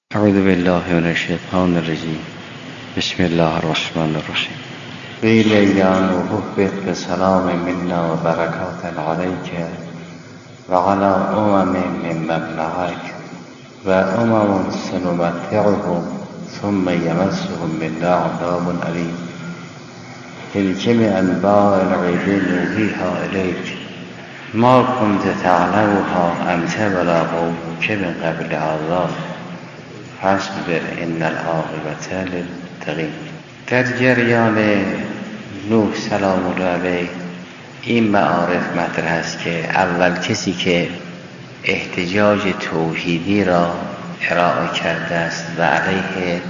اعوذ بالله من الشیطان الرجیم. بسم الله الرحمن الرحیم. قیل یا نوح اهبط بسلام منا و برکات علیک و علی ممن معک و سنمتعهم ثم یمسهم منا عذاب علیم. تلک من انباء الغیب نوحیها الیک ما کنت تعلمها انت ولا قومک من قبل هذا فاصبر ان العاقبة للمتقین. در جریان نوح سلام الله علیه این معارف مطرح است که اول کسی که احتجاج توحیدی را ارائه کرده است و علیه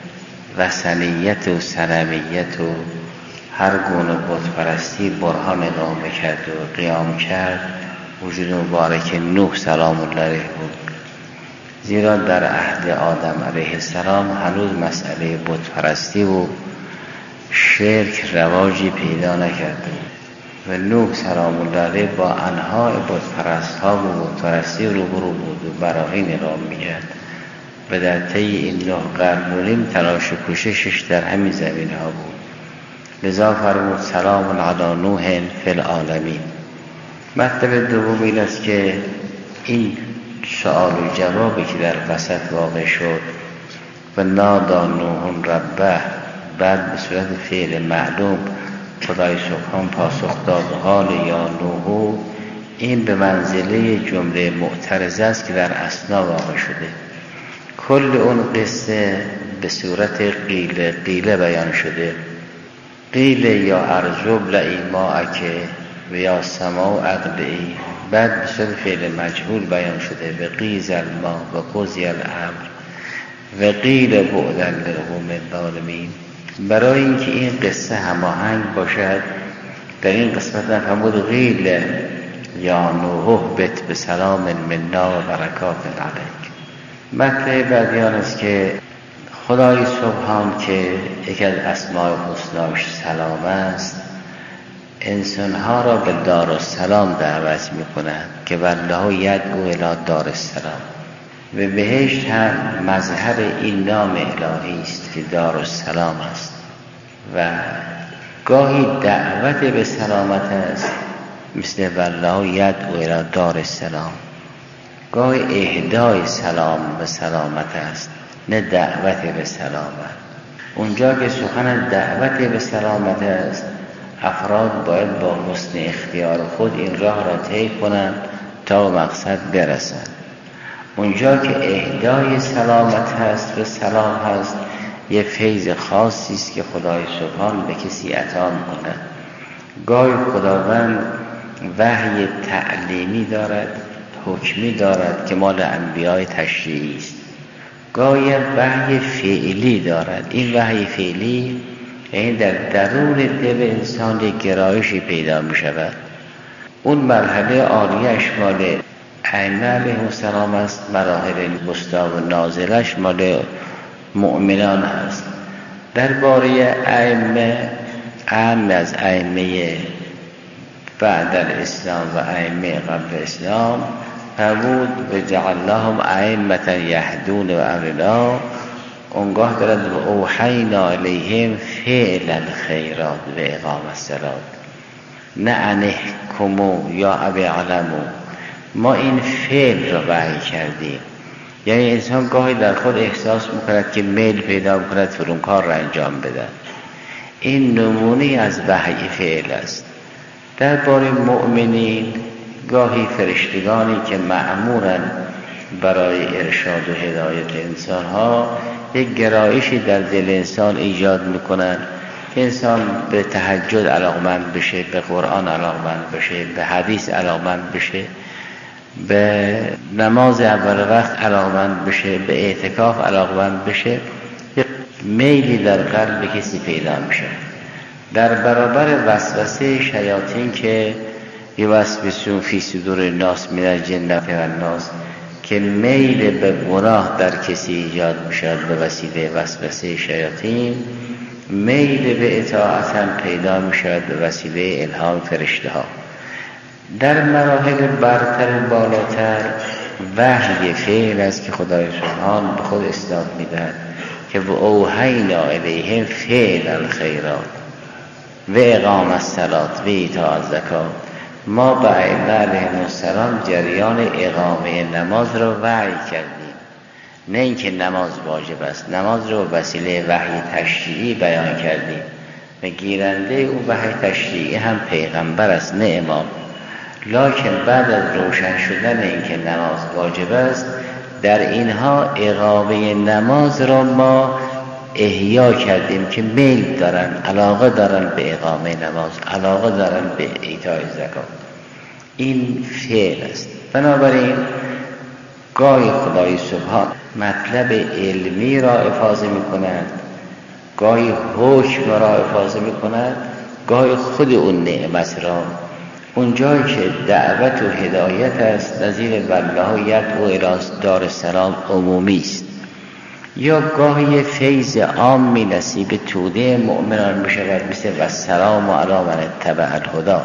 وثنیت و صنمیت و هر گونه بتپرستی برهان اقامه کرد و قیام کرد وجود مبارک نوح سلام الله علیه بود. زیرا در عهد آدم علیه السلام هنوز مسئله بتپرستی و شرک رواجی پیدا نکرده و نوح سلام الله علیه با انواع بتپرست ها و بتپرستی روبرو بود و براهین اقامه می‌کرد و در طی این 9 قرن و نیم تلاش و کوششش در همین زمینه ها بود. لذا فرمود سلام علی نوح فی العالمین. مطلب دوم این است که این سؤال و جوابی که در وسط واقع شد و نادا نوح ربه، بعد به صورت فعل معلوم خدای سبحان پاسخ داد حال یا نوح، این به منزله جمله معترضه است که در اثنا واقع شده. کل اون قصه به صورت قیل بیان شده. قیل یا ارض ابلعی ماءک و یا سماء اقلعی، بعد به صورت فعل مجهول بیان شده به قیز الماء و قضی الامر و قیل بعدا للقوم الظالمین. برای اینکه این قصه هماهنگ باشد در این قسمت نفرمود قیل یا نوح اهبط بسلام منا و برکات علیک. مطلب بعدیان است که خدای سبحان که یکی از اسماء حسناش سلام است، انسانها را به دارالسلام دعوت می کند که والله یدعو الی دارالسلام و بهشت هم مظهر این نام الهی است که دارالسلام است و گاهی دعوت به سلامت است مثل والله یدعو الی دارالسلام، گاهی اهدای سلام به سلامت است نه دعوت به سلامت. اونجا که سخن دعوت به سلامت است افراد باید با حسن اختیار خود این راه را طی کنند تا مقصد برسند. اونجا که اهدای سلامت هست و سلام هست یه فیض خاصی است که خدای سبحان به کسی عطا می‌کند. گاهی خداوند وحی تعلیمی دارد، حکمی دارد که مال انبیاء تشریعی است. گاهی وحی فعلی دارد. این وحی فعلی یعنی در درون دل انسان یک گرایشی پیدا می شود. اون مرحله عالیش مال ائمه علیهم السلام است، مراحل وسطی و نازلش مال مؤمنان است. درباره ائمه اعم از ائمه بعد الاسلام و ائمه قبل اسلام فرمود و جعلناهم ائمة یهدون و امرنا. اونگاه دارد و اوحینا الیهم فعل الخیرات و اقام الصلات نه انحکموا یا ابی علموا. ما این فعل را وحی کردیم. یعنی انسان گاهی در خود احساس میکند که میل پیدا میکند فرون کار را انجام بده. این نمونه از وحی فعل است. درباره مؤمنین گاهی فرشتگانی که مأمورند برای ارشاد و هدایت انسانها یک گرایشی در دل انسان ایجاد میکنن که انسان به تهجد علاقمند بشه، به قرآن علاقمند بشه، به حدیث علاقمند بشه، به نماز اول وقت علاقمند بشه، به اعتکاف علاقمند بشه. یک میلی در قلب کسی پیدا میشه. در برابر وسوسه شیاطین که یوسوسون فی صدور الناس من الجنة والناس که میل به گناه در کسی ایجاد میشد به وسیله وسوسه شیاطین، میل به اطاعت هم پیدا میشد به وسیله الهام فرشته ها. در مراحل برتر بالاتر وحی فعل است که خدای سبحان به خود اسناد میدهد که و اوحینا الیهم فعل الخیرات و اقام الصلات و ایتاء الزکات. ما به ائمه علیهم السلام جریان اقامه نماز را وحی کردیم، نه اینکه نماز واجب است. نماز را به وسیله وحی تشریعی بیان کردیم و گیرنده او وحی تشریعی هم پیغمبر است نه امام. لکن بعد از روشن شدن اینکه نماز واجب است، در اینها اقامه نماز را ما احیا کردیم که میل دارن، علاقه دارن به اقامه نماز، علاقه دارن به ایتاء زکات. این فعل است. بنابراین گاهی خدای سبحان مطلب علمی را افاضه می کند، گاهی حکم را افاضه می کند، گاهی خود اون نعمت را. اونجایی که دعوت و هدایت است نظیر والله یدعو الی دار السلام عمومی است، یا گاهی فیض عام می نصیب توده مؤمنان می شود مثل و السلام علی من اتبع الهدی.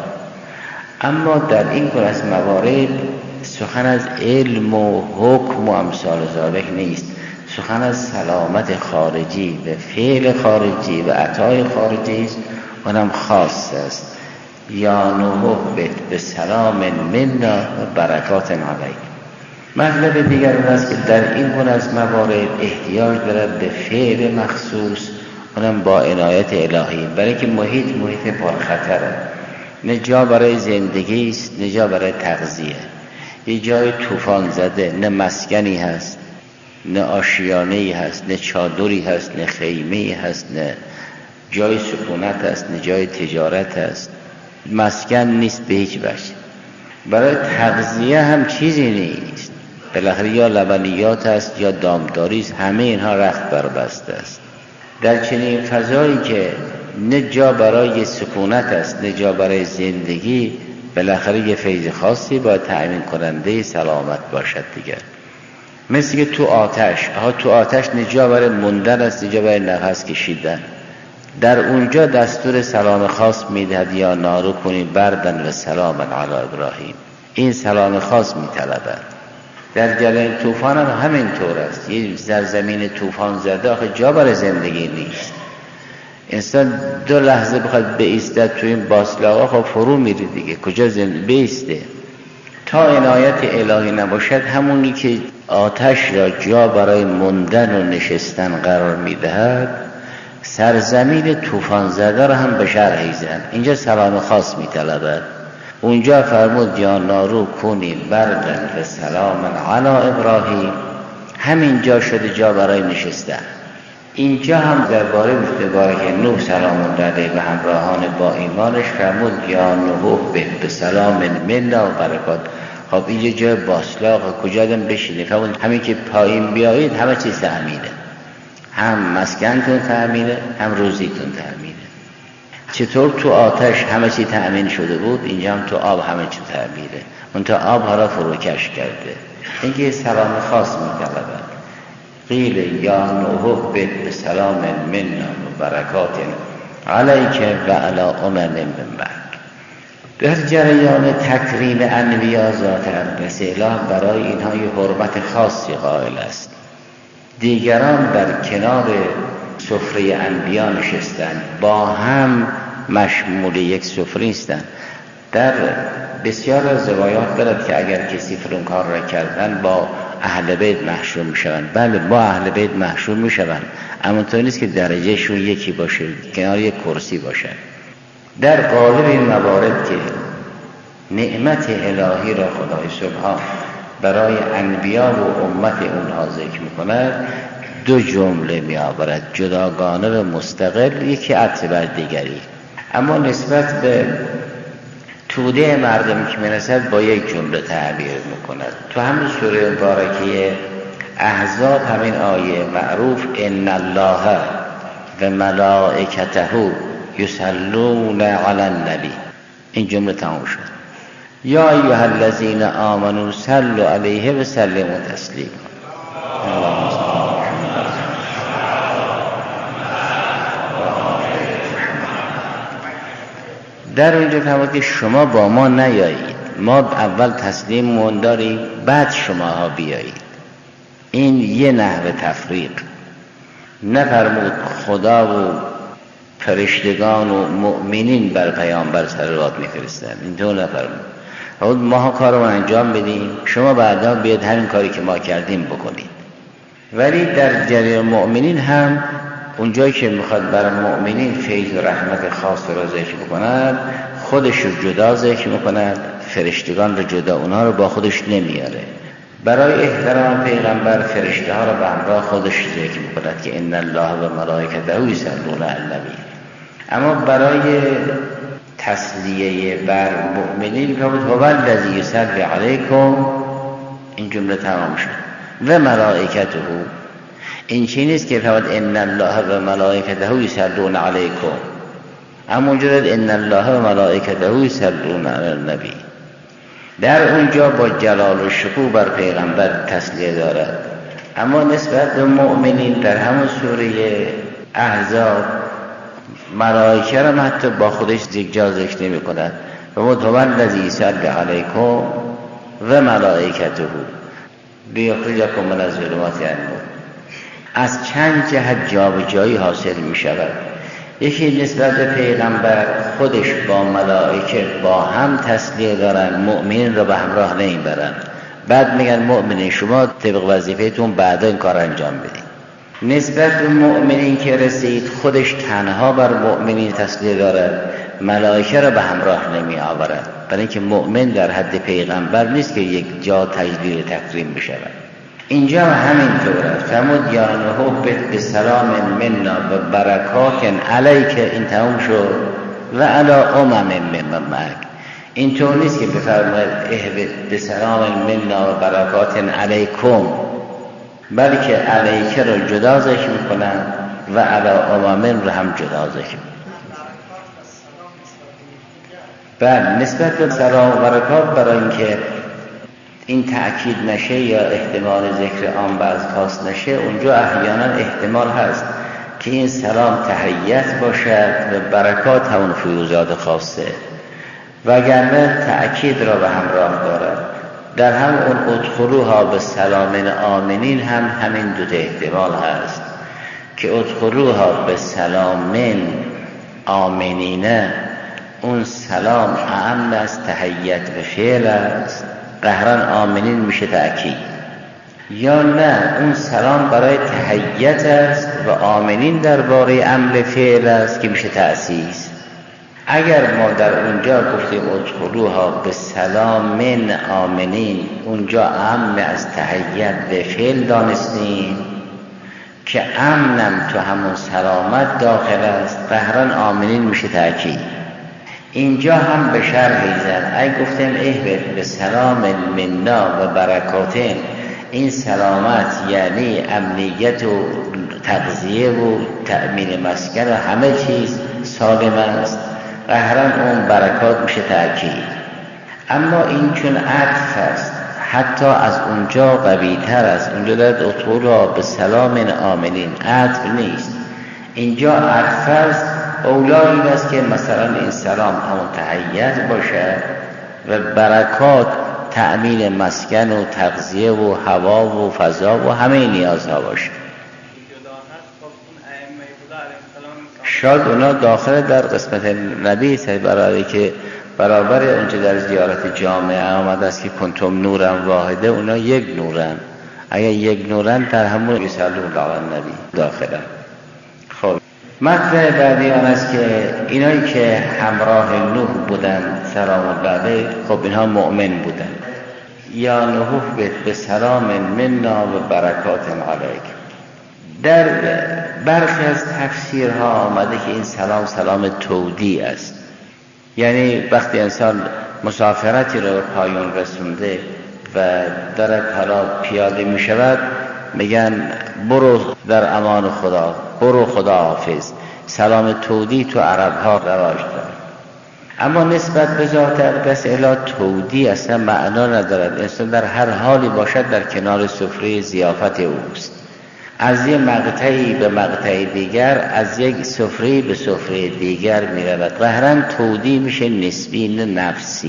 اما در این گونه از موارد سخن از علم و حکم و امثال ذالک نیست، سخن از سلامت خارجی و فعل خارجی و عطای خارجی است، اونم خاص است. یا نهبت به سلام منا و برکات علیک. مطلب دیگر این است که در این گونه از موارد احتیاج دارد به فعل مخصوص، اونم با عنایت الهی، برای که محیط پرخطره، نه جا برای زندگی است نه جا برای تغذیه. یه جای طوفان زده، نه مسکنی هست نه آشیانه‌ای هست نه چادری هست نه خیمه‌ای هست نه جای سکونت هست نه جای تجارت هست، مسکن نیست به هیچ وجه. برای تغذیه هم چیزی نیست، بالاخره یا لبنیات است یا دامداری است، همه اینها رخت بربسته است. در چنین فضایی که نه جا برای سکونت است نه جا برای زندگی، بالاخره یه فیض خاصی با تأمین کننده سلامت باشد دیگر. مثل که تو آتش نه جا برای موندن است نه جا برای نفس کشیدن، در اونجا دستور سلام خاص میدهد یا نارو کنی بردن و سلام علی ابراهیم. این سلام خاص میطلبد. در جریان طوفان هم همینطور است. یه زمین طوفان زده آخه جا برای زندگی نیست. انسان 2 لحظه بخواد بایستد تو این باسلاغا خب فرو میره دیگه، کجا بیسته؟ تا عنایت الهی نباشد، همونی که آتش را جا برای موندن و نشستن قرار میدهد، سرزمین طوفان زده را هم به شرح زن. اینجا سلام خاص میطلبد. اونجا فرمود یا نارو کونی بردن و سلام علی ابراهیم، همینجا شده جا برای نشستن. اینجا هم درباره مبارک نوح سلام علیه و همراهان با ایمانش فرمود یا نوح به سلام منا و برکات. خب اینجا جای باسلاغ، کجا دم بشینه؟ فرمود همین که پایین بیایید همه چیز تأمینه، هم مسکنتون تأمینه هم روزیتون تأمینه. چطور تو آتش همه چی تأمین شده بود، اینجا هم تو آب همه چی تأمینه، اون تا آب ها فروکش کرده. اینکه سلام خاص می‌طلبد. قیل یا نوح به سلام منا و برکات علیک و علی امم من بعد. در جریان تکریم انبیا ذات اقدس اله برای اینها یه حرمت خاصی قائل است. دیگران در کنار سفره انبیا نشستند، با هم مشمول یک سفره نیستند. در بسیار از روایات دارد که اگر کسی فلان کار را کردن با اهل بیت محشور میشوند. بله، با اهل بیت محشور میشوند، اما تو نیست که درجهشون یکی باشه، کنار یک کرسی باشه. در قالب این موارد که نعمت الهی را خدای سبحان برای انبیا و امت اونها ذکر میکند، 2 جمله میآورد جداگانه و مستقل، یکی عطف بر دیگری، اما نسبت به توده مردم که میرسد با یک جمله تعبیر میکند. تو همین سوره مبارکه احزاب همین آیه معروف ان الله و ملائکته یصلون علی النبی، این جمله تمام شد. یا ایها الذین آمنوا صلوا علیه و سلموا تسلیما. در اونجا فرمود که شما با ما نیایید، ما اول تسلیممون داریم بعد شماها بیایید. این یه نحو تفریق. نفرمود خدا و فرشتگان و مؤمنین بر پیامبر صلوات میفرستن، اینطور نفرمود. ما کارمون انجام بدیم، شما بعدا بیاد همین کاری که ما کردیم بکنید. ولی در جریان مؤمنین هم اونجایی که میخواد برای مؤمنین فیض و رحمت خاص را ذکر بکند، خودش رو جدا ذکر میکند، فرشتگان رو جدا، اونها رو با خودش نمیاره. برای احترام پیغمبر فرشته ها را به همراه خودش ذکر میکند که ان الله و ملائکته یصلون علی النبی. اما برای تسلیه بر مؤمنین که هو الذی یصلی علیکم، این جمله تمام شد. و ملائکته، این چی نیست که فرمود ان الله و ملائکته یصلون علیکم، اما اونجا ان الله و ملائکته یصلون علی النبی. در اونجا با جلال و شکوه بر پیغمبر تسلیه دارد، اما نسبت به مؤمنین در همون سوره احزاب ملائکه را حتی با خودش جا ذکر نمی کند. و هو الذی یصلی علیکم و ملائکته لیخرجکم من الظلمات الی النور. از چند جهت جابجایی حاصل می شود. یکی نسبت به پیغمبر خودش با ملائکه با هم تسلیه دارن، مؤمنین را به همراه نمیبرن، بعد میگن مؤمنین شما طبق وظیفه‌تون بعدا این کار انجام بدید. نسبت به مؤمنین که رسید خودش تنها بر مؤمنین تسلیه دارد، ملائکه را به همراه نمی آورد، برای اینکه مؤمن در حد پیغمبر نیست که یک جا تجلیل تکریم بشود. اینجا همین طور است. فرمود یا نوح به سلام منا و برکات علیک، این تمام شد، و علی ممن معک. این طور نیست که بفرماید اهبط به سلام منا و برکات علیکم، بلکه علیک رو جدا ذکر میکنن و علی ممن رو هم جدا ذکر میکنن. بله، نسبت به سلام و برکات برای اینکه این تأکید نشه یا احتمال ذکر آن بعض خاص نشه، اونجا احیانا احتمال هست که این سلام تحیت باشد و برکات همون فیوزات خاصه، وگرنه تأکید را به همراه دارد. در هم اون ادخلوها به سلام آمنین هم همین دو احتمال هست که ادخلوها به سلام آمنین، اون سلام اعم از تحیت به فعل است، قهرن آمنین میشه تأکید، یا نه اون سلام برای تحیت است و آمنین درباره عمل فعل است که میشه تأسیس. اگر ما در اونجا گفتیم ادخلوها به سلام من آمنین، اونجا اعم از تحیت به فعل دانستیم که امنم تو همون سلامت داخل است، قهرن آمنین میشه تأکید. اینجا هم به شرحی زد، اگه گفتیم اهبط به سلام منا و برکاتین، این سلامت یعنی امنیت و تغذیه و تأمین مسکن و همه چیز سالم است، قهرن اون برکات میشه تأکید. اما این چون عطف است حتی از اونجا قوی تر است. اونجا دارد ادخلوها به سلام آمنین، عطف نیست، اینجا عطف است. اولا این است که مثلا این سلام همون تحیت باشه و برکات تأمین مسکن و تغذیه و هوا و فضا و همه نیازها باشه. شاید اونا داخل در قسمت نبی برای که برابر اونجا در زیارت جامعه آمده است که کنتم نورم واحده، اونا یک نورن. اگر یک نورن در همون یصلون علی النبی داخلن. خب مطلب بعدی آن است که اینایی که همراه نوح بودن سلام الله علیه، خب اینها مؤمن بودن. یا نوح به سلام منا و برکات علیک. در برخی از تفسیرها آمده که این سلام سلام تودیع است، یعنی وقتی انسان مسافرتی رو پایان رسونده و داره حالا پیاده می شود، میگن برو در امان خدا، برو خدا حافظ. سلام تودیع تو عرب ها رواج داره، اما نسبت به ذات اقدس اله تودیع اصلا معنا ندارد. انسان در هر حالی باشد در کنار سفره ضیافت اوست، از یک مقطعی به مقطع دیگر، از یک سفره به سفره دیگر می رود. قهرن تودیع میشه نسبی نه نفسی.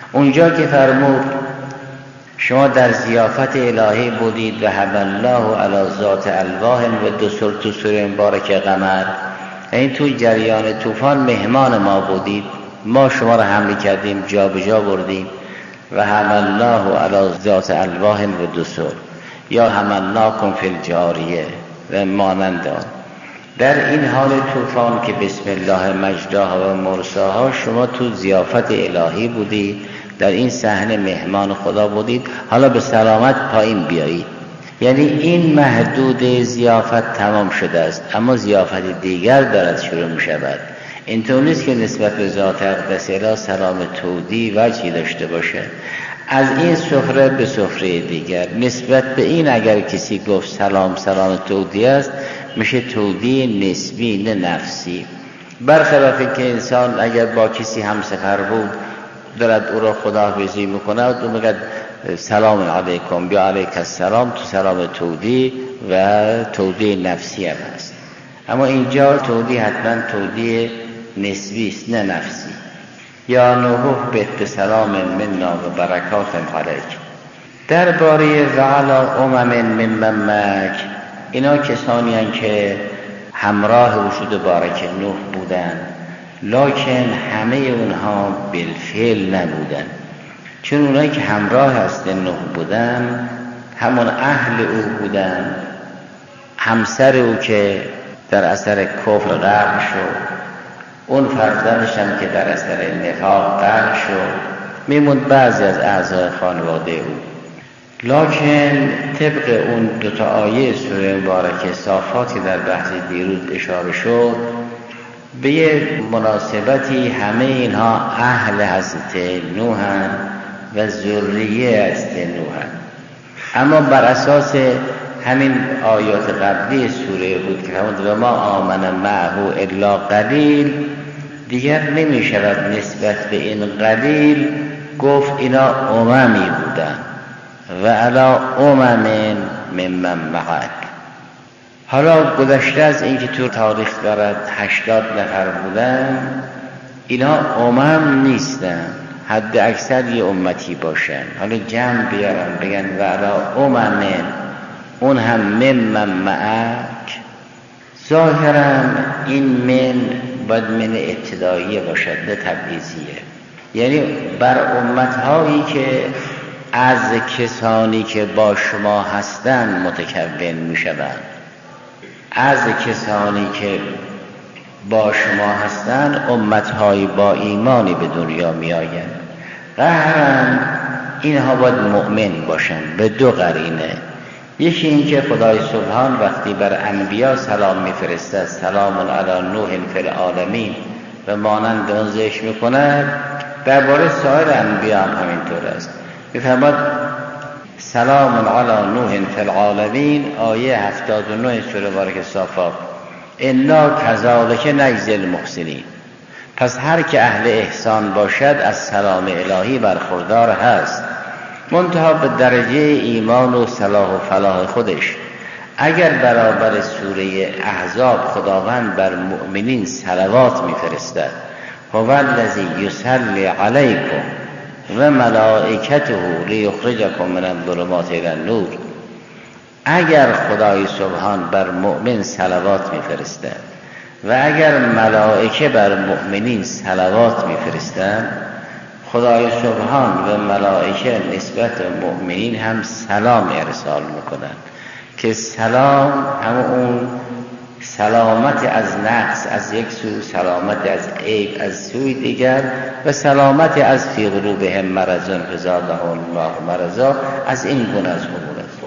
اونجا که فرمود شما در ضیافت الهی بودید و حب الله علی ذات الواح و دسر تو سوره مبارکه قمر، این تو جریان طوفان مهمان ما بودید، ما شما را حمل کردیم جا به جا بردیم و حب الله علی ذات الواح و دسر یا حملناکم فی الجاریه و مانند آن. در این حال طوفان که بسم الله مجراها و مرساها شما تو ضیافت الهی بودید، در این صحنه مهمان خدا بودید، حالا به سلامت پایین بیایید. یعنی این محدود ضیافت تمام شده است، اما ضیافت دیگر دارد شروع می شود. اینطور نیست که نسبت به ذات اقدس اله سلام تودی وجهی داشته باشه. از این سفره به سفره دیگر نسبت به این اگر کسی گفت سلام تودی است، میشه تودی نسبی نه نفسی. برخلاف که انسان اگر با کسی همسفر بود دارد او را خداحافظی میکنه و میگه سلام علیکم یا علیک السلام، تو سلام تودی و تودی نفسی هم هست. اما اینجا تودی حتما تودی نسبی است نه نفسی. یا نوح به سلام منا و برکات علیک. درباره وعلا ممن معک، اینا کسانی هستند که همراه وجود بارک نوح بودند، لکن همه اونها بالفعل نبودن. چون اونایی که همراه هست نوح بودن همون اهل او بودن، همسر او که در اثر کفر غرق شد، اون فرزندش هم که در اثر نفاق غرق شد، میموند بعضی از اعضای خانواده او. لکن طبق اون دوتا آیه سوره مبارکه صافاتی در بحث دیروز اشاره شد، به یه مناسبتی همه اینها اهل حضرت نوحن و ذریه حضرت نوحن. اما بر اساس همین آیات قبلی سوره بود که فرمود و ما آمن معه الا قلیل، دیگر نمی شود نسبت به این قلیل گفت اینا اممی بودن و علا ممن معک. حالا گذشته از اینکه تو تاریخ دارد 80 نفر بودن، اینا نیستن، حد اکثر یه امتی باشن. حالا جمع بیارن بگن و علا اون هم ممن معک. ظاهرا این من باید من ابتداییه باشد نه تبعیضیه، یعنی بر امتهایی که از کسانی که با شما هستن متکون می شوند، از کسانی که با شما هستن امتهای با ایمانی به دنیا می آیند. قهرن اینها باید مؤمن باشن به دو قرینه. یکی این که خدای سبحان وقتی بر انبیا سلام میفرسته، سلام علی نوح فی العالمین و مانند اون ذکر میکند، درباره سایر انبیا هم همینطور است. میفرماد سلام علی نوح فی العالمین، آیه 79 سوره مبارکه صافات، انا کذالک نجزی المحسنین. پس هر که اهل احسان باشد از سلام الهی برخوردار هست، منتها به درجه ایمان و صلاح و فلاح خودش. اگر برابر سوره احزاب خداوند بر مؤمنین صلوات میفرستد، هو الذی یصلی علیکم و ملائکته لیخرجکم من الظلمات الی النور، اگر خدای سبحان بر مؤمن صلوات میفرستد و اگر ملائکه بر مؤمنین صلوات میفرستند، خدای سبحان و ملائکه نسبت مؤمنین هم سلام ارسال میکنند که سلام هم اون سلامت از نقص از یک سو، سلامت از عیب از سوی دیگر، و سلامت از فی قلوبهم مرض فزادهم الله مرضا، از این گونه از امور است.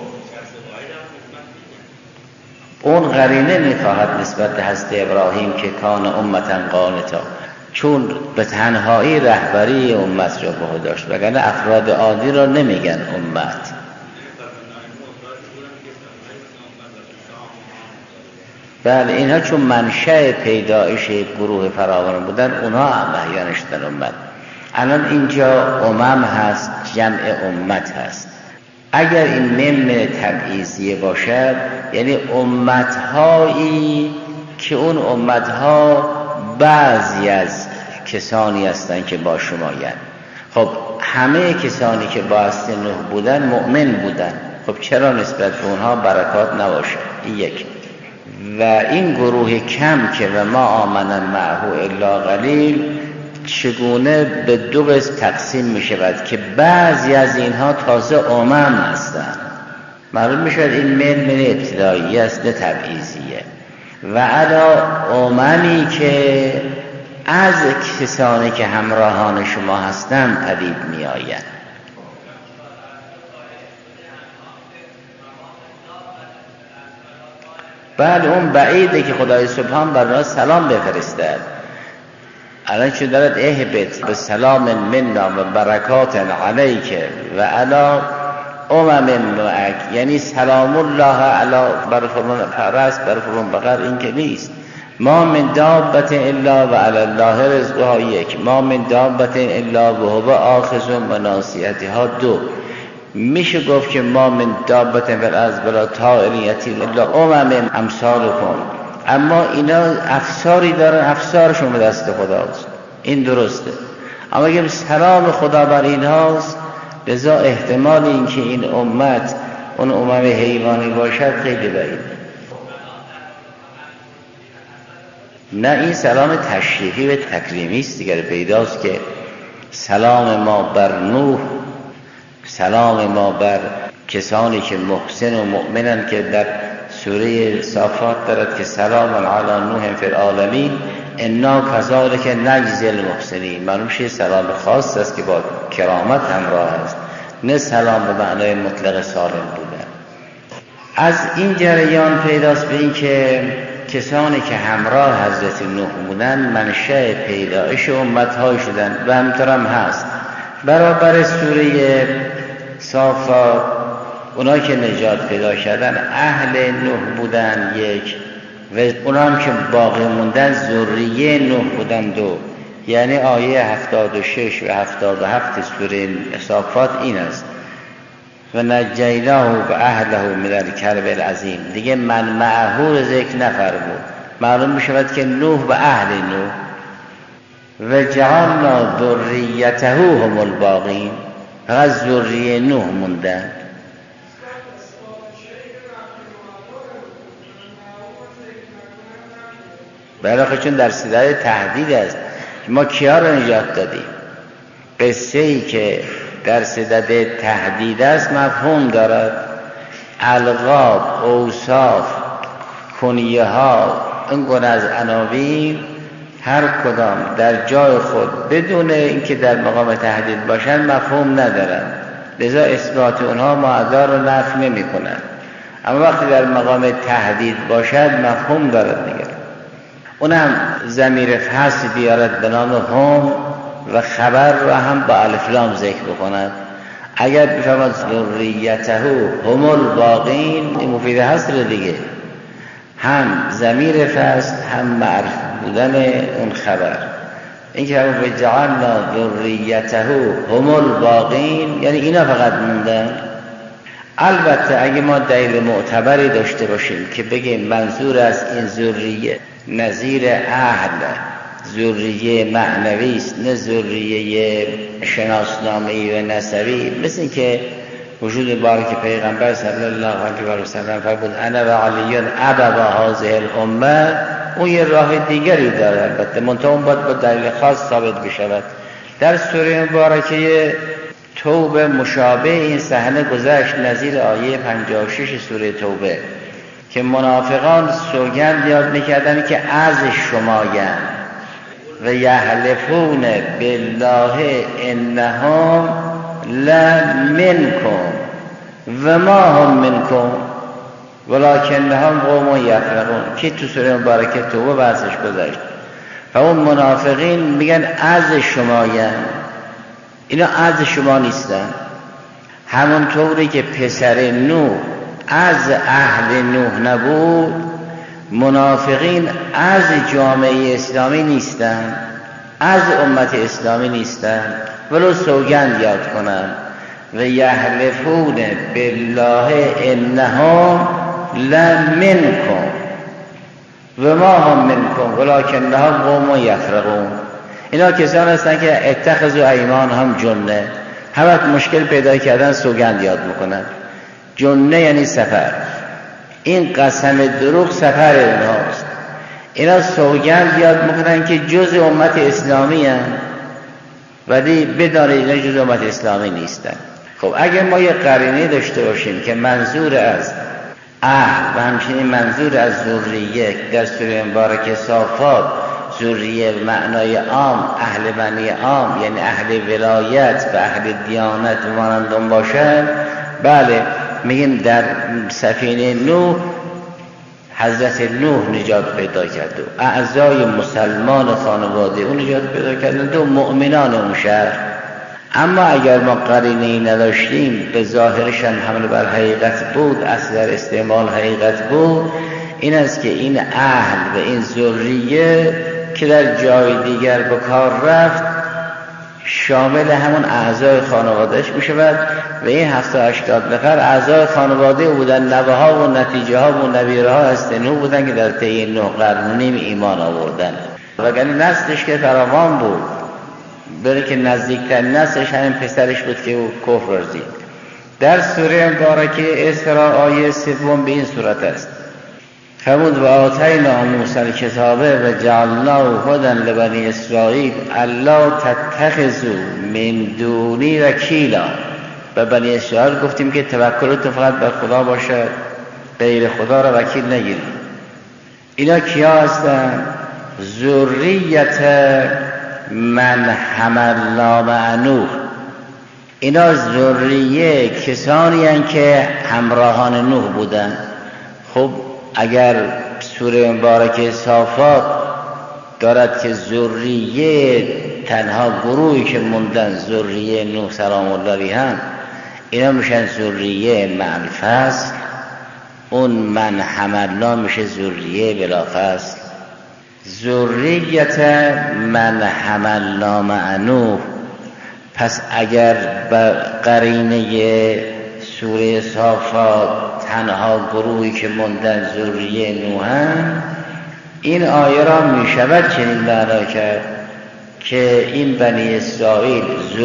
اون قرینه میخواهد نسبت به حضرت ابراهیم که کان امتا قانتا، چون به تنهایی رهبری امت را به عهده داشت، وگرنه افراد عادی را نمیگن امت. بله اینها چون منشأ پیدایش گروه فراوان بودن، اونها هم احیانا شدن امت. الان اینجا هست، جمع امت هست. اگر این مم تبعیضیه باشد، یعنی امتهایی که اون امتها بعضی از کسانی هستند که با شما یعنی خب همه کسانی که با اصل نوح بودن مؤمن بودن، خب چرا نسبت به اونها برکات نباشه؟ این یک. و این گروه کم که و ما آمن معه الا قلیل چگونه به دو قسم تقسیم می شود که بعضی از اینها تازه امم هستند. معلوم می شود این من ابتدایی است نه تبعیضیه. و علا اممی که از کسانی که همراهان شما هستند پدید می آید. بعد اون بعیده که خدای سبحان بر ما سلام بفرستد. الان چون دارد اهبط به سلام منا و برکات علیک و علا معک، یعنی سلام الله علی بر فرمان فرس بر فرمان بقر، این که نیست. ما من دابت الا و علی الله رزقها، یک. ما من دابت الا و هو آخذ بناصیتها، دو. میشه گفت که ما من دابت فی الارض ولا طائر یطیر الا امثالکم، اما اینا افساری دارن، افسارشون به دست خداست، این درسته. اما اگر سلام خدا بر اینهاست، لذا احتمال این که این امت اون امم حیوانی باشد خیلی بعیده. نه، این سلام تشریفی و تکریمی است دیگر. پیداست که سلام ما بر نوح، سلام ما بر کسانی که محسن و مؤمنن که در سوره صافات دارد که سلام علی نوح فی العالمین انا کذالک نجزی المحسنین. معلوم شد سلام خاص است که با کرامت همراه است، نه سلام به معنای مطلق سالم بودن. از این جریان پیداست به این که کسانی که همراه حضرت نوح بودن منشأ پیدایش امت‌های شدن و همینطور هست. برابر سوره صافات اونایی که نجات پیدا کردن اهل نوح بودن، یک. و اونا هم که باقی موندن ذریه نوح بودن، دو. یعنی آیه 76 و 77 سوره صافات این است: و نجیناه و اهله من الکرب العظیم. دیگه من معه ذکر نفرمود. معلوم میشود که نوح و اهل نوح. و جعلنا ذریته هم الباقین، فقط ذریه نوح موندن. برای چون در صدای تهدید است ما کیا رو نجات دادیم. قصه ای که در صدد تهدید است مفهوم دارد. القاب، اوصاف، کنیه ها، این گونه از عناوین هر کدام در جای خود بدون اینکه در مقام تهدید باشند مفهوم ندارند، لذا اثبات اونها معذار رو نفی نمی کنند. اما وقتی در مقام تهدید باشد مفهوم دارد دیگر. اونم ضمیر فصل بیارد به نام هم و خبر رو هم با الف لام ذکر بکند. اگر بفرماد ذریته هم الباقین، این مفید هست رو دیگه، هم ضمیر فصل هم معرف بودن اون خبر. این که همون به جعلنا ذریته هم الباقین یعنی اینا فقط موندن. البته اگه ما دلیل معتبری داشته باشیم که بگیم منظور از این ذریه نظیر اهل ذریه معنوی است، نه ذریه شناسنامه‌ای و نسبی، مثل این که وجود مبارک پیغمبر صلی الله علیه و سلم فرمود انا و علی ابوا هذه الامه، اون یه راه دیگری داره. البته منتها اون باید با دلیل خاص ثابت بشود. در سوره مبارکه توبه مشابه این صحنه گذشت، نظیر آیه 56 سوره توبه که منافقان سوگند یاد میکردن که از شمایند و یحلفون بالله انهم لمنکم و ما هم منکم ولکنهم قوم یفرقون، که تو سوره مبارکه توبه بحثش گذشت. و اون منافقین میگن از شمایند، اینا از شما نیستن. همونطوری که پسر نوح از اهل نوح نبود، منافقین از جامعه اسلامی نیستن، از امت اسلامی نیستن، ولو سوگند یاد کنن. و یحلفون بالله انهم لمنکم و ما هم منکم ولکنهم قوم یفرقون. اینا کسان هستن که اتخذوا ایمانهم جنه، هر وقت مشکل پیدا کردن سوگند یاد میکنن. جنه یعنی سفر، این قسم دروغ سفر اونهاست. اینا سوگند یاد میکنن که جز امت اسلامی هستند، ولی بدانید اینا جز امت اسلامی نیستن. خب اگر ما یه قرینه داشته باشیم که منظور از اهل و همچنین منظور از ذریه در سوره مبارکه صافات ذریه به معنای عام، اهل معنی عام یعنی اهل ولایت و اهل دیانت و مانندان باشد، بله میگیم در سفینه نوح حضرت نوح نجات پیدا کرد و اعضای مسلمان خانواده اون نجات پیدا کردند و مؤمنان اون شهر. اما اگر ما قرینه‌ای نداشتیم، به ظاهرش هم حمل بر حقیقت بود، اصل در استعمال حقیقت بود، این است که این اهل و این ذریه که در جای دیگر به کار رفت شامل همون اعضای خانوادهش می شود و این 70-80 نفر اعضای خانواده بودن، نوه ها و نتیجه ها و نویره ها از نوح بودن که در طی 9 قرن و نیم ایمان آوردن. وگرنه نسلش که فراوان بود، برای که نزدیکتر نسلش همین پسرش بود که او کفر ورزید. در سوره مبارکه اسراء آیه 3 به این صورت است: فرمود و آتینا موسی الکتاب و جعلناه هدی لبنی اسرائیل الا تتخذوا من دونی وکیلا. به بنی اسرائیل گفتیم که توکلتون فقط بر خدا باشد، غیر خدا را وکیل نگیرید. اینا کیا هستند؟ ذریت من حملنا مع نوح. اینا ذریه کسانی هستند که همراهان نوح بودند. خب اگر سوره مبارکه صافات دارد که ذریه تنها گروهی که موندن ذریه نوح سلام الله علیه، اینا میشن ذریه مع الفصل، اون من حملنا میشه ذریه بلا فصل. ذریت من حملنا مع نوح. پس اگر به قرینه سوره صافات تنها گروهی که موندن ذریه نوحن، این آیه را می شود چنین معنا کرد که این بنی اسرائیل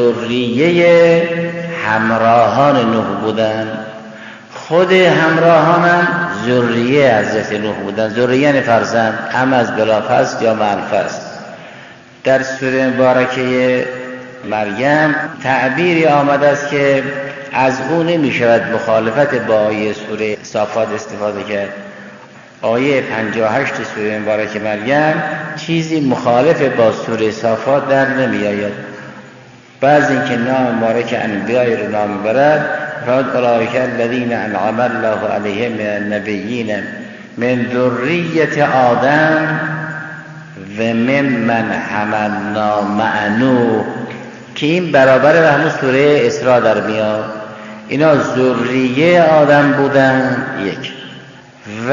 ذریه همراهان نوح بودن. خود همراهان هم ذریه حضرت نوح بودن، ذریه یعنی فرزند، هم از بلافصل یا معالفصل. در سوره مبارکه مریم تعبیری آمده است که از او نمی شود مخالفت با آیه سوره صافات استفاده کرد. آیه 58 سوره مبارکه مریم چیزی مخالف با سوره صافات در نمی آید. بعض اینکه نام مبارک انبیای رو نام برد، فرمود اولئک الذین انعم الله علیهم من النبیین من ذریة آدم و ممن حملنا مع نوح، که این برابر به همون سوره اسراء در میاد. اینا ذریه آدم بودن یک، و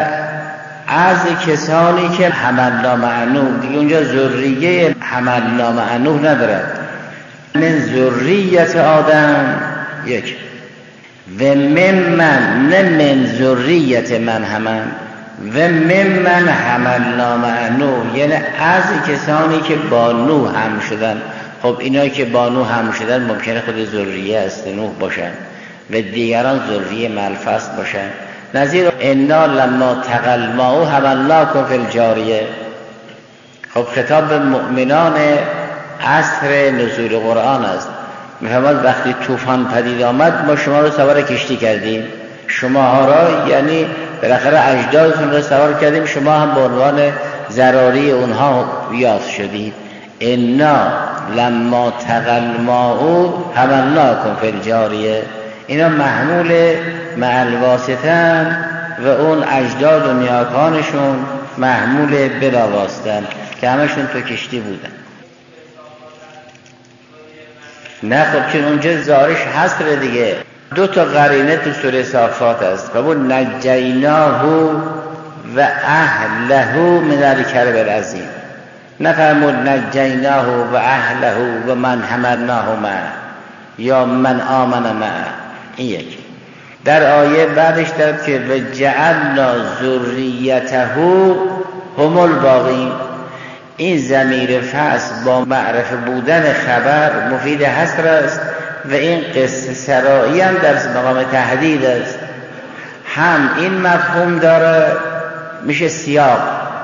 از کسانی که حملنا مع نوح، دیگه اونجا ذریه حملنا مع نوح ندارد، من ذریت آدم یک، و ممن، نه من ذریت من حمل، و ممن حملنا مع نوح، یعنی از کسانی که با نوح هم شدن. خب اینایی که با نوح هم شدن ممکنه خود ذریه است نوح باشن و دیگران ذریه ملفظ باشن. نظیر انا لما تقى الماء حملناکم فی الجاریه. خب خطاب به مؤمنان عصر نزول قرآن است. میفرماد وقتی طوفان پدید آمد ما شما رو سوار کشتی کردیم، شما را یعنی بالاخره اجدادتون رو سوار کردیم، شما هم به عنوان ضراری اونها یاد شدید. انا لما تقى الماء حملناکم فی الجاریه. اینا محمول مع الواسطه و اون اجداد و نیاکانشون محمول بلا واسطه که همشون تو کشتی بودن. نه خب چون اونجا زارش حصر دیگه. 2 قرینه تو سوره صافات است. فرمود نجیناه و اهله من الکرب العظیم. نفرمود نجیناه و اهله و من حملناه معه یا من آمن معه. این یک. در آیه بعدش دارد که و جعلنا ذریته هم الباقین. این ضمیر فصل با معرفه بودن خبر مفید حصر است و این قصه سرایی هم در مقام تهدید است. هم این مفهوم داره میشه سیاق،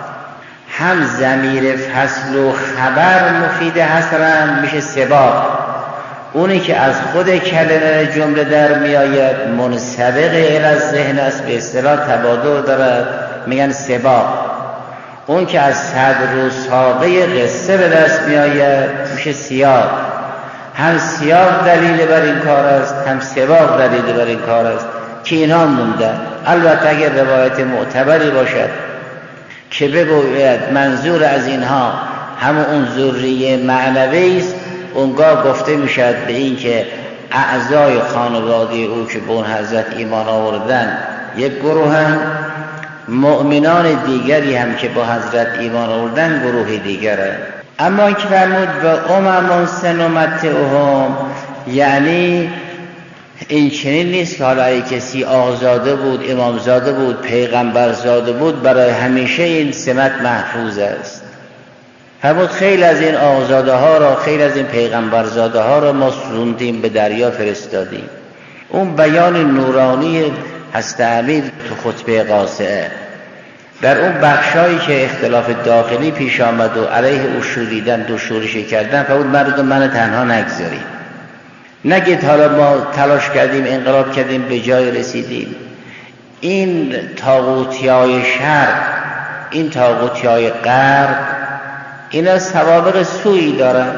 هم ضمیر فصل و خبر مفید حصرن میشه سباق. اونی که از خود کلمه جمله در میآید منسبق الی ذهن است، به اصطلاح تبادر دارد، میگن سباق. اون که از صدر و ساقه قصه به دست میآید میشه سیاق. هم سیاق دلیل بر این کار است، هم سباق دلیل بر این کار است که اینا مونده. البته اگر روایت معتبری باشد که بگوید منظور از اینها همون اون ذریه معنوی است، اونگاه گفته میشد به این که اعضای خانواده او که به اون حضرت ایمان آوردن یک گروه هم، مؤمنان دیگری هم که با حضرت ایمان آوردن گروه دیگره. اما این که فرمود و امم سنمتعهم، یعنی این چنین نیست که حالا ای کسی آقازاده بود، امامزاده بود، پیغمبرزاده بود برای همیشه این سمت محفوظ است. فرمود خیلی از این آقازاده ها را، خیلی از این پیغمبرزاده ها را ما سوزوندیم، به دریا فرستادیم. اون بیان نورانی هست امیر تو خطبه قاصعه، در اون بخشایی که اختلاف داخلی پیش آمد و علیه او شوریدن، دوشورش کردن، فرمود مردم من تنها نگذارید، نگید حالا ما تلاش کردیم، انقلاب کردیم، به جای رسیدیم. این طاغوتیای شرق، این طاغوتیای غرب، اینا سوابق سوئی دارن.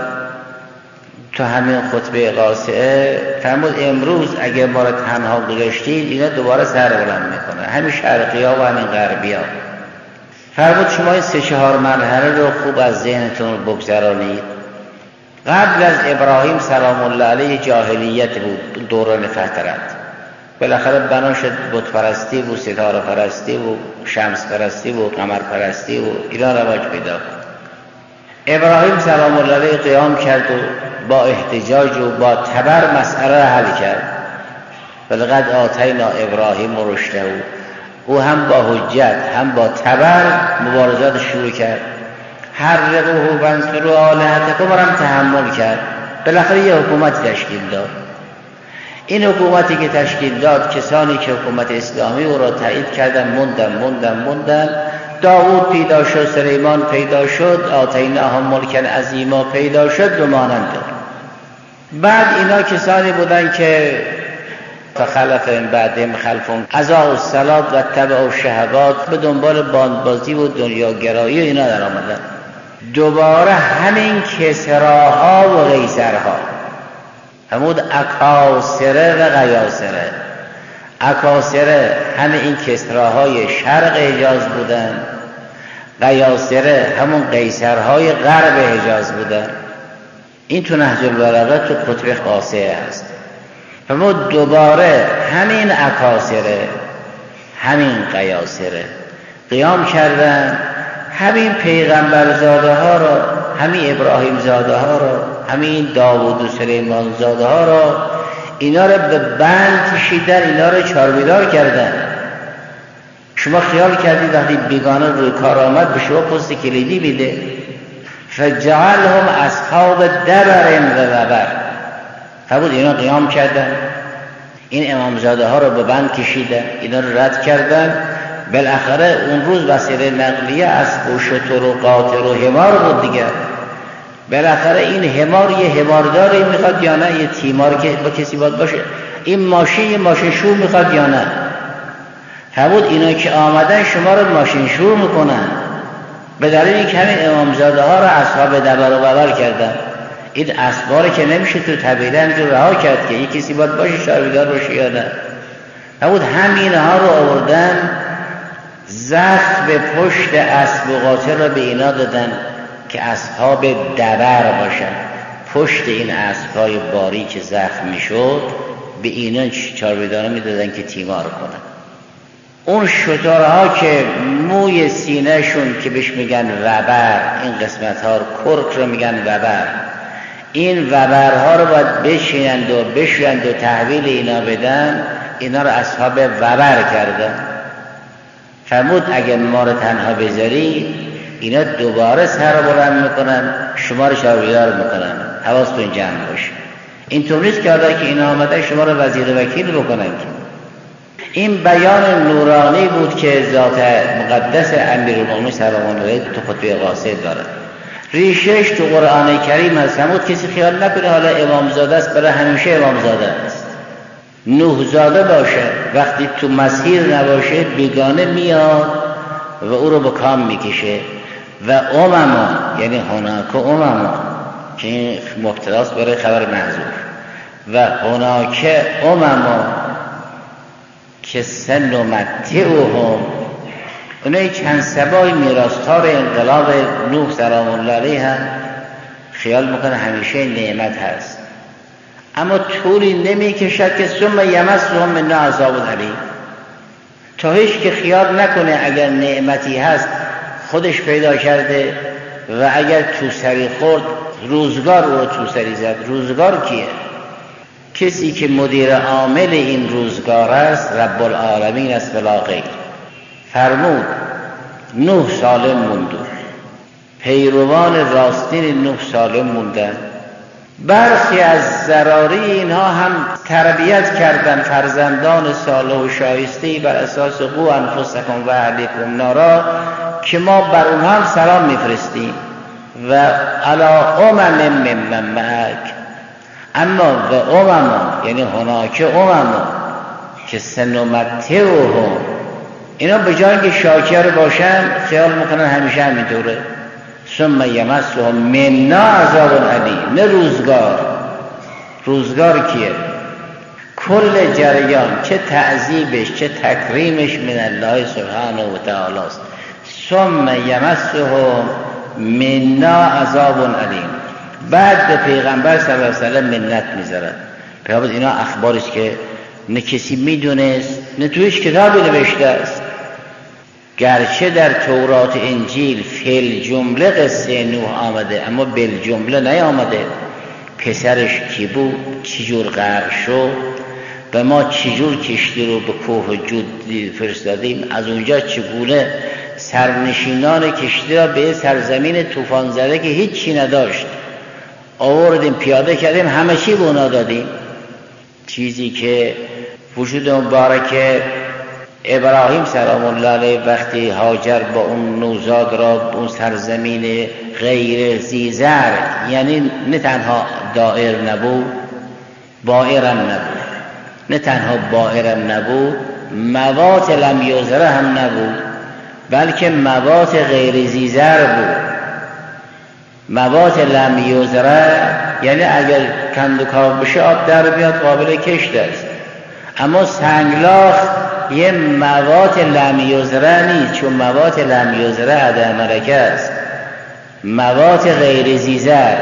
تو همین خطبه قاصعه فرمود امروز اگر ما را تنها گذاشتید اینا دوباره سر بلند میکنه، همین شرقی ها و همین غربی ها. فرمود شما این 3-4 مرحله رو خوب از ذهنتون بگذرانید. قبل از ابراهیم سلام الله علیه جاهلیت بود، دوران فترت، بالاخره بنا شد بت پرستی و ستاره پرستی و شمس پرستی و قمر پرستی و اینا رواج پیدا کرد. ابراهیم سلام الله علیه قیام کرد و با احتجاج و با تبر مسئله حل کرد. ولقد آتینا ابراهیم رشده، او هم با حجت هم با تبر مبارزات شروع کرد. حرقوه وانصروا آلهتکم هم تحمل کرد. بالاخره یه حکومت تشکیل داد. این حکومتی که تشکیل داد، کسانی که حکومت اسلامی او را تایید کردن موندن. داوود پیدا شد، سلیمان پیدا شد، آتیناهم ملکا عظیما پیدا شد و مانند. بعد اینا کسانی بودن که فخلف من بعدهم خلف اضاعوا الصلاة و اتبعوا الشهوات، به دنبال باندبازی و دنیاگرایی و اینا در آمدن. دوباره همین کسراها و قیصرها، همون اکاسره و قیاسره. اکاسره همه این کسراهای شرق حجاز بودن، قیاسره همون قیصرهای غرب حجاز بودن. این تو نهج البلاغه تو خطبه قاصعه هست. اما دوباره همین اکاسره همین قیاسره قیام کردن، همین پیغمبر زاده ها را، همین ابراهیم زاده ها را، همین داوود و سلیمان زاده ها را، اینا را به بند کشیدن، اینا را چاربیدار کردن. شما خیال کردید وقتی بیگانه روی کار آمد به شما پست کلیدی میده؟ فجعلهم اصحاب دبر و وبر. فرمود اینا قیام کردن، این امامزاده ها را به بند کشیدن، اینا را رد کردن. بالاخره اون روز وسیله نقلیه اسب و شتر و قاطر و حمار بود دیگه. بالاخره این حمار یه حمارداری میخواد یا نه، یه تیمار که با کسی باید باشه، این ماشین یه ماشین شور میخواد یا نه. فرمود اینا که آمدن شما رو ماشین شور میکنن، به دلیل اینکه همین امامزاده ها را اصحاب دبر و وبر کردن. این اسباره که نمیشه تو طبیله همجور رها کرد که یک کسی باید باشه، شارویدار باشه یا نه. فرمود همین ها رو آوردن، زخم به پشت اسب و قاطر را به اینا دادن که اصحاب دبر باشن. پشت این اسبهای باری که زخم میشد به اینا چارویدانه میدادن که تیمار کنن. اون شترها که موی سینه شون که بهش میگن وبر، این قسمت ها کرک رو میگن وبر، این وبرها رو باید بشینند و بشویند و تحویل اینا بدن. اینا رو اصحاب وبر کردن. فرمود اگر ما رو تنها بذاری اینا دوباره سر رو بلند میکنن، شما رو شاگردار میکنن. حواستون جمع باشه. اینطور نیست که حالا که اینا آمده شما رو وزیر وکیل بکنن. این بیان نورانی بود که ذات مقدس امیرالمومنین سلام الله علیه تو خطبه قاصد دارد. ریشش تو قرآن کریم هست. همون کسی خیال نکنه حالا امامزاده است، برای همیشه امامزاده است. نوح زاده باشه، وقتی تو مسیر نباشه بیگانه میاد و او رو به کام میکشه. و امما یعنی هناک امما که این مبتداست برای خبر محذوف، و هناک امما که سنمتعهم، اونایی چند سبای میراث‌دار انقلاب نوح سلام الله علیه هم خیال میکنه همیشه نعمت هست، اما طولی نمیکشد که ثم یمسهم منا عذاب الیم، تا هیچ که خیال نکنه اگر نعمتی هست خودش پیدا کرده و اگر توسری خورد روزگار او رو توسری زد. روزگار کیه؟ کسی که مدیر عامل این روزگار است رب العالمین است ولا غیر. فرمود نوح سالم موند، پیروان راستین نوح سالم موندن. برخی از ضراری اینها هم تربیت کردن فرزندان صالح و شایسته‌ای بر اساس قو انفسکم و اهلیکم نارا که ما بر اونها هم سلام میفرستیم و علی امم ممن معک. اما و امما یعنی هناک امما که سنمتعهم، اینا به جای اینکه شاکر باشن خیال میکنن همیشه همینطوره. ثم یمسهم منا عذاب الیم، نه روزگار کیه؟ کل جریان چه تعذیبش چه تکریمش من الله سبحانه و تعالی است. ثم یمسهم منا عذاب الیم. بعد به پیغمبر صلی الله علیه و سلم منت میذارد. پیغمبر اینا اخباری است که نه کسی میدونست نه تو هیچ کتابی نوشته است. گرچه در تورات انجیل فی جمله قصه نوح آمده اما بالجمله نیامده. پسرش کی بود، چجور غرق شد و ما چجور کشتی رو به کوه جود فرستادیم، از اونجا چگونه سرنشینان کشتی را به سرزمین طوفان زده که هیچی نداشت آوردیم پیاده کردیم، همه چی به اونا دادیم. چیزی که وجود مبارک ابراهیم سلام الله علیه وقتی هاجر با اون نوزاد را اون سرزمین غیر زیزر، یعنی نه تنها دائر نبود بائرم نبود، نه تنها بائرم نبود موات لم یزره هم نبود، بلکه موات غیر زیزر بود. موات لم یزره یعنی اگر کندوکاو بشه آب در بیاد قابل کشت است، اما سنگلاخ یه موات لم یزره نیست، چون موات لم یزره عدم ملکه است، موات غیر زیزر.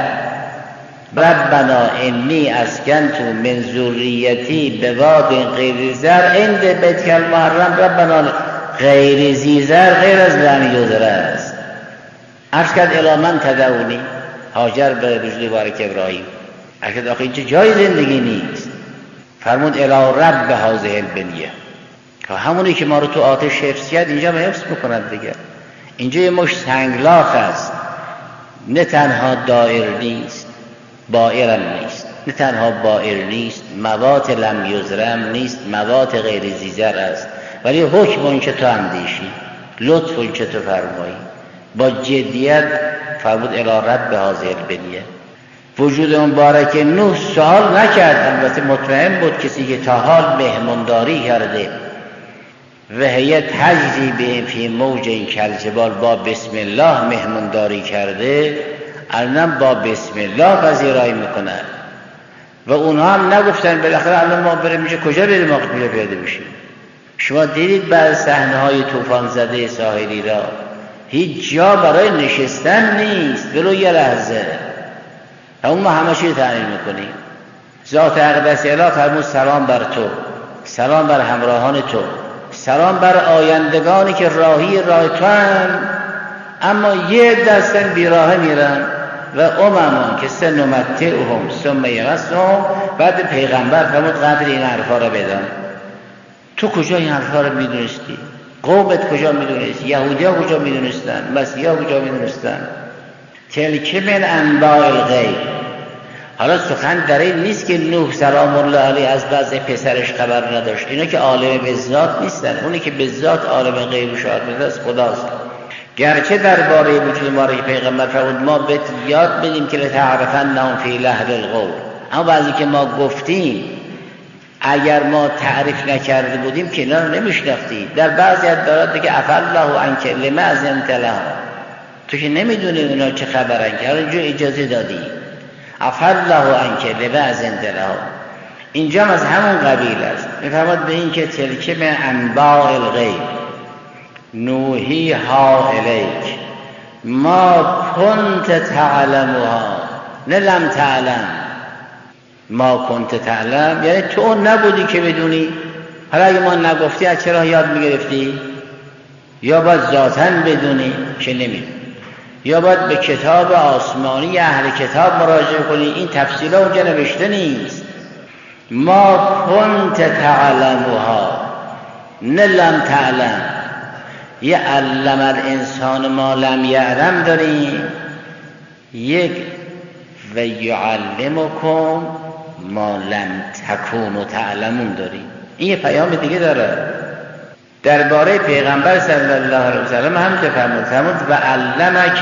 ربنا انی اسکنت من ذریتی بواد غیر زیزر عند بیتک المحرم. ربنا غیر زیزر غیر از لم یزره است. عرض کرد الی من تدعونی، هاجر به وجود بارک ابراهیم اگه آخه اینجا جای زندگی نیست. فرمود الی رب هذه البنیه، که همونی که ما رو تو آتش حفظ کرد اینجا حفظ بکند دیگه. اینجا یه مش سنگلاخ است، نه تنها دائر نیست بائرم نیست، نه تنها بائر نیست موات لم یزرم نیست، موات غیر زیزر است. ولی حکم اون که تو اندیشی، لطف اون که تو فرمایی، با جدیت فرمود الی رب هذه البنیه. وجود مبارک نوح سوال نکرد، البته مطمئن بود کسی که تا حال مهمانداری کرده و هی تجری به فی موج کالجبال با بسم الله مهمانداری کرده، الان با بسم الله پذیرایی میکنن و اونها هم نگفتن بالاخره الان ما بریم اینجا کجا بریم آخه کجا پیاده بشیم. شما دیدید بعد صحنه های طوفان زده ساحلی را هیچ جا برای نشستن نیست، ولو یه لحظه. اون ما همه چی تعیین میکنیم. ذات اقدس اله فرمود سلام بر تو، سلام بر همراهان تو، سلام بر آیندگانی که راهی راه تو هستند اما یه دستن بیراه میرن و اممان که سنمتعهم ثم یمسهم. بعد پیغمبر فرمود قدر این حرفا را بدان. تو کجا این حرفا را میدونستی؟ قومت کجا میدونست؟ یهودی ها کجا میدونستن؟ مسیحی ها کجا میدونستن؟ تلک من انباء الغیب. حالا سخن در این نیست که نوح سلام الله علیه از وضع پسرش خبر نداشت. اینا که عالم به ذات نیستن. اونی که به ذات عالم غیب شاهد میدونست خداست. گرچه درباره وجود ما را که پیغمبر فرمود ما بهت یاد بدیم که لتعرفنهم فی لحظ القول، اما بعضی که ما گفتیم اگر ما تعریف نکرده بودیم که اینا رو نمیشناختی. در بعضی از دارات دیگه عفا الله عنک لما اذنت لهم، تو که نمیدونی اونا چه خبرن که حالا اینجا اجازه دادی. عفا الله عنک لما اذنت لهم اینجا از همون قبیل است. میفرماد به این که تلک من انباء الغیب نوحیها الیک ما کنت تعلمها، نه لم تعلم. ما کنت تعلم یعنی تو نبودی که بدونی. حالا اگه ما نگفتی از چرا یاد میگرفتی؟ یا باید ذاتاً بدونی که نمیدونی، یا باید به کتاب آسمانی اهل کتاب مراجعه کنی. این تفصیل ها اونجا نوشته نیست. ما کنت تعلمها نه لم تعلم. یه علم الانسان ما لم یعلم داریم، یک و یعلمکم ما لم تکونوا تعلمون داریم. این یه پیام دیگه داره. درباره پیغمبر صلی الله علیه وسلم هم که فرمود و علمک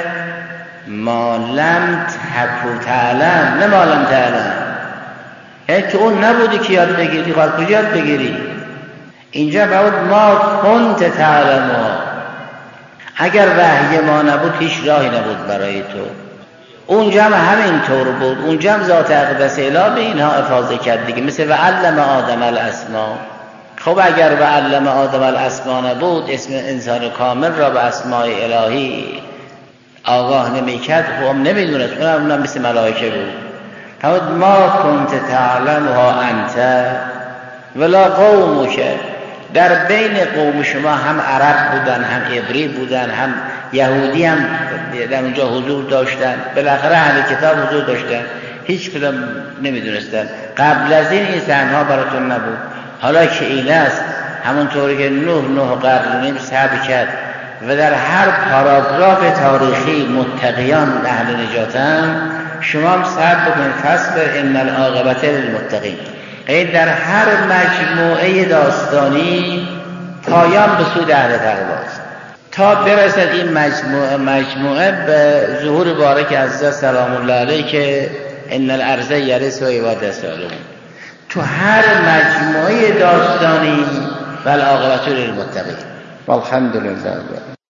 ما لم تکو تعلم، نه ما لم تعلم. یعنی تو اون نبودی که یاد بگیری، خواهد کجا یاد بگیری؟ اینجا باید ما کنت تعلمها. اگر وحی ما نبود هیچ راهی نبود برای تو. اونجا هم همینطور بود. اونجا هم ذات اقدس الهی به اینها افاضه کرد دیگه، مثل و علم آدم الاسما. خب اگر و علم آدم الاسما نبود، اسم انسان کامل را به اسماء الهی آگاه نمیکرد، خب نمیدونست. اونم مثل ملائکه بود. فرمود ما کنت تعلمها انت ولا قومک. در بین قوم شما هم عرب بودن، هم عبری بودن، هم یهودی هم در اونجا حضور داشتن. بالاخره اهل کتاب حضور داشتن. هیچ کدام نمیدونستن. قبل از این زنها براتون نبود. حالا که این است، همونطوری که نه قرن صبر کرد و در هر پاراگراف تاریخی متقیان اهل نجاتن، شما هم صبر بکنید. فاصبر ان العاقبة للمتقین. این در هر مجموعه داستانی پایان به سود اهل تقواست تا برسد این مجموعه به ظهور بارک عزیز سلام الله علیه که ان الارض یرث و عباد صالحون. تو هر مجموعه داستانی والعاقبة للمتقین. والحمد لله.